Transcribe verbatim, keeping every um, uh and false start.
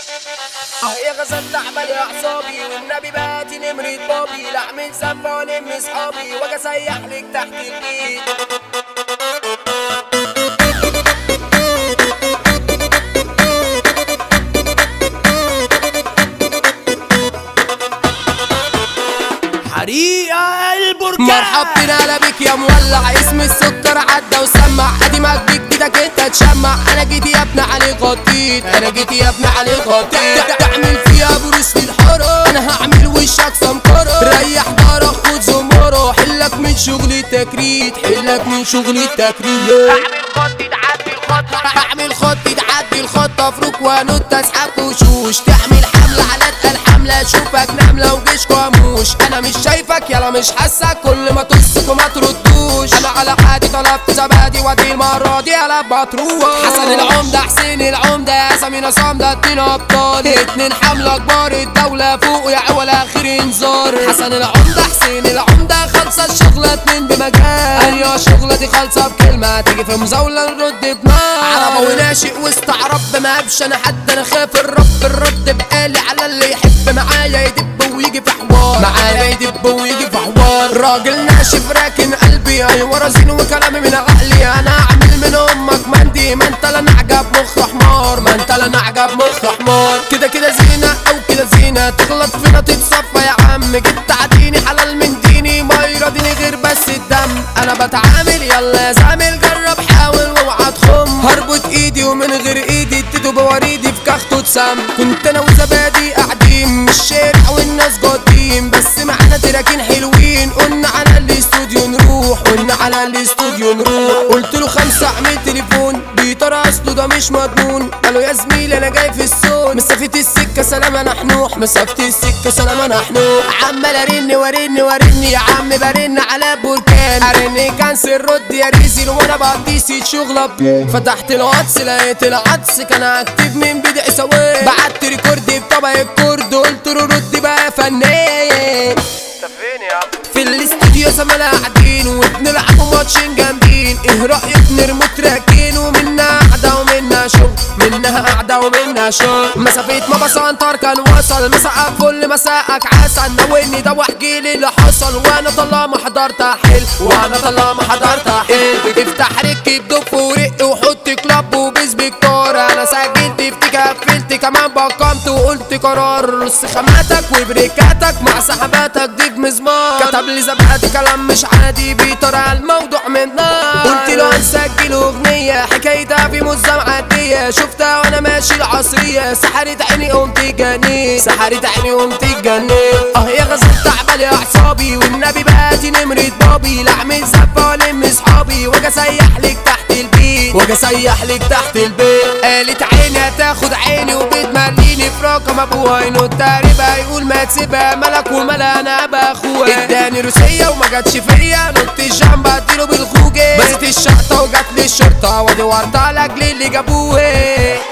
اه يا غزال تعمل يا اعصابي والنبي باتي نمرة بابي، لعمل زنبة والم اصحابي واجي اسيح لك تحت البيت. حريقة البركان مرحب بنا بك يا مولع، اسم السكر عدى وسمع، قديمك بجديدك انت تشمع. انا جيت يا ابن علي غطيت، انا جيت يا ابن علي غطيت. تعمل فيها بروس للحرة، انا هعمل وشك سمكرة. ريح دارك خد زمرة، حلك من شغل التكريت، حلك من شغل التكريت. اعمل خط تعدي الخط، اعمل خط تعدي الخط، افرك وانط اسحب وشوش. تعمل حملة على اتقل حملة، اشوفك نملة وجيش قاموش. انا مش شايفك يلا مش حاسك، كل ما تسك وما تردوش. انا على عادي طلبت زبادي وادي المرة دي قلب بتروح. حسن العمدة حسين العمدة يا سمينة صامدة، اتنين ابطال اتنين حملة كبار الدولة فوق يا اول اخر انذار. حسن العمدة حسين العمدة خالصة الشغلة اتنين بمجال. ايوه الشغلة دي خالصة بكلمة، تيجي في مزاولة نرد بنار. عربي وناشئ واستعرب ما هبش انا حد، انا خاف الرب الرد بقالي على اللي يحب معايا يدب ويجي في حوار، معايا يدب ويجي في حوار. راجل ناشف راكن قلبي، ايوه رزين وكلامي من عقلي. انا اعمل من امك مندي، ما انت لا نعجب مخ حمار، ما انت لا نعجب مخ حمار. كده كده زينة او كده زينة، تغلط فينا تتصفى يا عم. جيت تعديني حلال من ديني، ما يراضيني غير بس الدم. انا بتعامل يلا يا زامل، جرب حاول واوعى تخم. هربط ايدي ومن غير ايدي اديته بوريدي في كخته تسم. كنت انا وزبادي قاعدين مش شارع والناس قاطين، بس معانا تراكين حلوين. قلنا على الاستوديو نروح، قلنا على الاستوديو نروح. قلت له خمسة اعمل تليفون، بيطرى اصله ده مش مضمون. قالوا يا زميلي انا جاي في السون، مسافة السكة سلام انا حنوح، مسافة السكة سلام انا حنوح. عمال ارن وارن وارن يا عم، برن على بركان. ارن كانسل رد يا ريزل وانا بقضيسي شغلة. فتحت الواتس لقيت العطس كان اكتب من بدع ثواني. بعت ريكورد بطبق الكورد، قلت له رد بقى يا فنان. فين يا عم؟ في الاستوديو زملاء قاعدين وبنلعبوا ماتشين جامدين. ايه رايك نرموا تراكين، ومنها قعده ومنها شغل، منها قعده ومنها شغل. مسافه ما بسنطر كان وصل، مسقك كل مساقك عسل. ناولني ده واحكي لي اللي حصل، وانا طالما حضرت احل، وانا طالما حضرت احل. افتح ركب دف ورق وحط كلاب وبيس بكتار. انا سجلت افتك قفلت كمان بقمت وقلت قرار. رص خاماتك وبريكاتك مع سحباتك دي بمزمار. كتب لي زبادي كلام مش عادي، بيطرى الموضوع من نار. قلت له هنسجل اغنية حكايتها في مزة معدية. شفتها وانا ماشي العصرية، سحرت عيني قمت جنيت، سحرت عيني قمت جنيت. اه يا غزال تعبل يا اعصابي والنبي باتي نمرة بابي، لعمل زفة والم اصحابي واجي اسيح لك تحت البيت، واجي اسيح لك تحت البيت. قالت عيني هتاخد عيني وبتمليني في رقم ابوها، ينط تقريبا يقول ما تسيبها ملك وملا انا ابقى اخوها. اداني روسية وما جاتش فيا، نط الجنب اديله بالخوجة. بزت الشقطة وجات لي الشرطة وادي ورطة لاجل اللي جابوه.